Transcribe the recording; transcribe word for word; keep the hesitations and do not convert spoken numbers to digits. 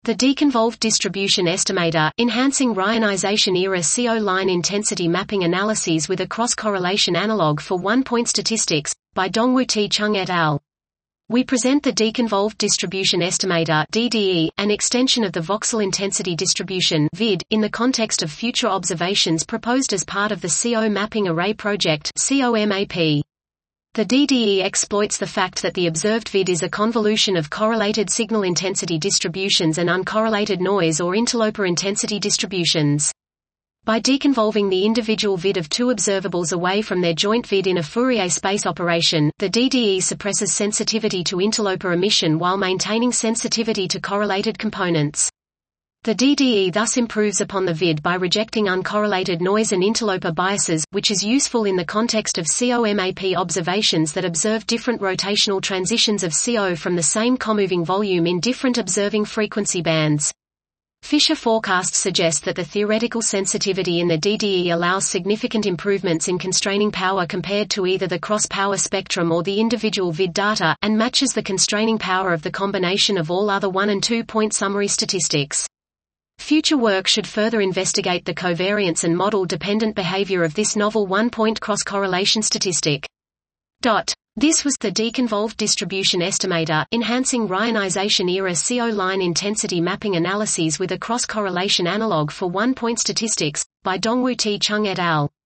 The deconvolved distribution estimator, enhancing Ryanization-era C O line intensity mapping analyses with a cross-correlation analog for one-point statistics, by Dongwoo T. Chung et al. We present the deconvolved distribution estimator (D D E), an extension of the voxel intensity distribution (V I D), in the context of future observations proposed as part of the C O Mapping Array Project (C O M A P). The D D E exploits the fact that the observed V I D is a convolution of correlated signal intensity distributions and uncorrelated noise or interloper intensity distributions. By deconvolving the individual V I D of two observables away from their joint V I D in a Fourier space operation, the D D E suppresses sensitivity to interloper emission while maintaining sensitivity to correlated components. The D D E thus improves upon the V I D by rejecting uncorrelated noise and interloper biases, which is useful in the context of C O M A P observations that observe different rotational transitions of C O from the same comoving volume in different observing frequency bands. Fisher forecasts suggest that the theoretical sensitivity in the D D E allows significant improvements in constraining power compared to either the cross-power spectrum or the individual V I D data, and matches the constraining power of the combination of all other one- and two-point summary statistics. Future work should further investigate the covariance and model-dependent behavior of this novel one-point cross-correlation statistic. This was the deconvolved distribution estimator, enhancing Ryanization-era C O line intensity mapping analyses with a cross-correlation analog for one-point statistics, by Dongwoo T. Chung et al.